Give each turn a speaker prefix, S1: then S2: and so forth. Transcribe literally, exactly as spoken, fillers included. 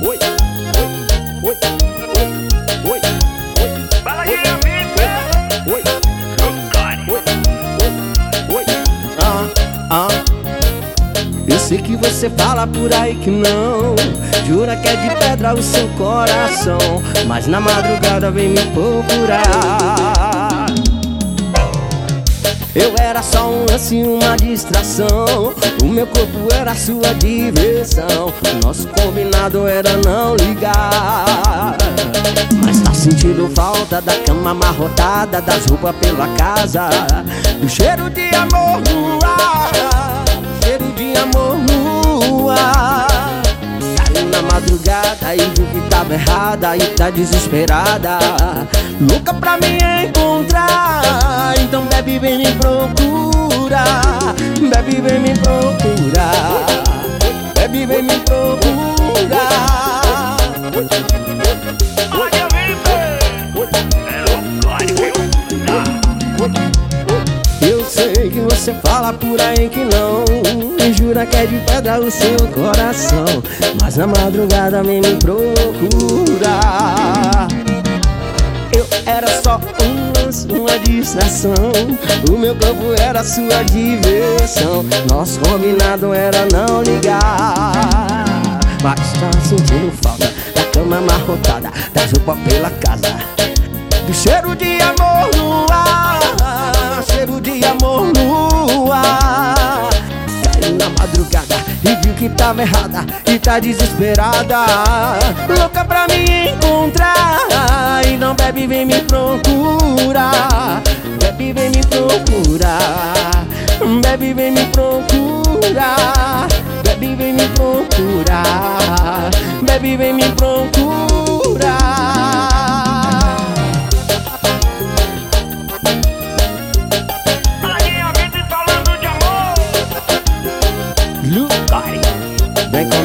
S1: oi, oi, oi, oi, oi, oi, oi, ah, ah. Eu sei que você fala por aí que não, jura que é de pedra o seu coração, mas na madrugada vem me procurar. Eu era só um lance, uma distração, o meu corpo era sua diversão, o nosso combinado era não ligar. Mas tá sentindo falta da cama amarrotada, das roupas pela casa, do cheiro de amor no ar, cheiro de amor no ar. Caiu na madrugada e viu que tava errada e tá desesperada, louca pra me encontrar. Então bebe, vem me procurar, bebe, vem me procurar, bebe, vem me procurar.
S2: Olha, vem, é louco,
S1: Eu sei que você fala por aí que não, e jura que é de pedra o seu coração, mas na madrugada vem me procurar. Eu era só um lance, uma distração, o meu corpo era sua diversão, nosso combinado era não ligar. Mas tá sentindo falta da cama amarrotada, das roupas pela casa, do cheiro de amor no ar, cheiro de amor no ar. Caiu na madrugada e viu que tava errada e tá desesperada, louca pra me encontrar. E não bebe, vem me procurar, bebe, vem me procurar, bebe, vem me procurar, bebe, vem me procurar, bebe, vem me procurar. Vem com